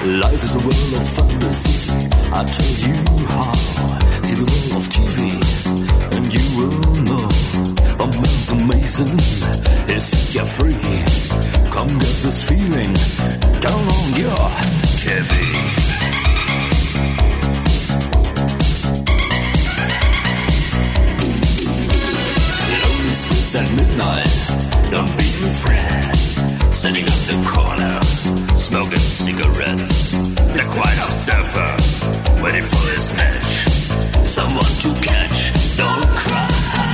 Life is a world of fantasy. I tell you how. See the world of TV, and you will know. A man's amazing. He's set free. Come get this feeling. Turn on your TV. Lonely streets at midnight. Don't be afraid. Standing at the corner, smoking cigarettes. The quiet observer, waiting for his match. Someone to catch, don't cry.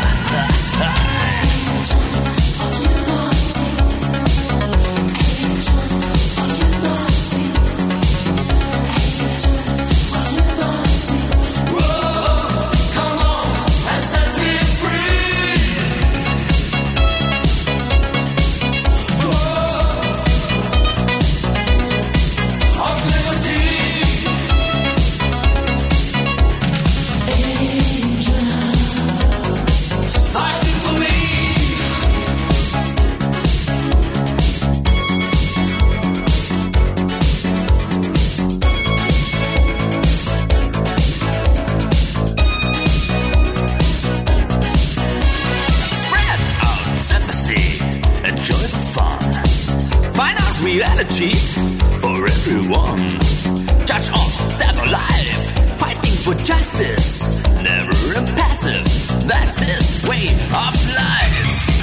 Reality for everyone. Judge of death or life, fighting for justice, never impassive. That's his way of life.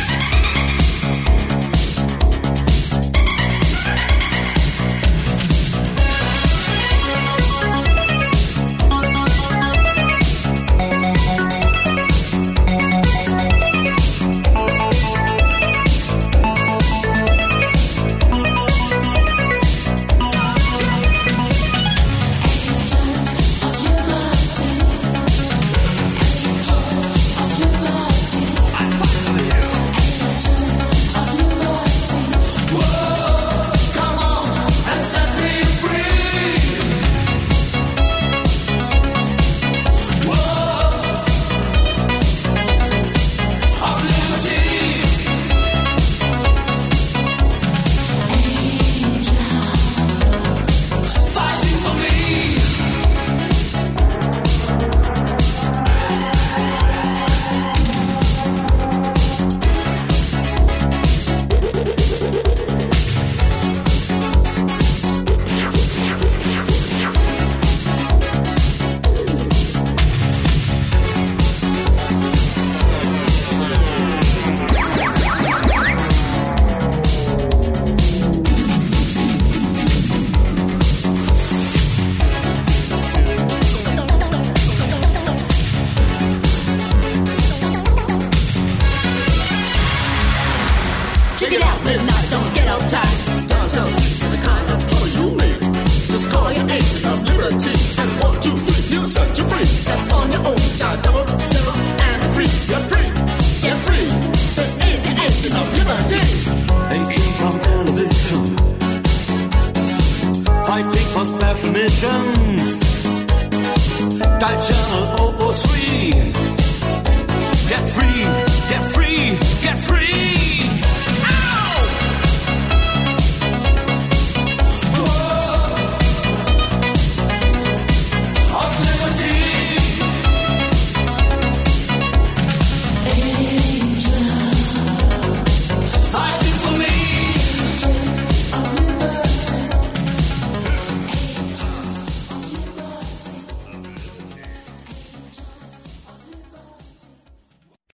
Check it out, midnight, don't get uptight. Downtown streets are the kind of joy you make. Just call your agent of liberty. And 1, 2, 3, he'll set you free. That's on your own. Dial 00 and free. You're free. Get free. This is the agent of liberty. Agent from television, fighting for special missions. Dial channel 003. Get free. Get free. Get free.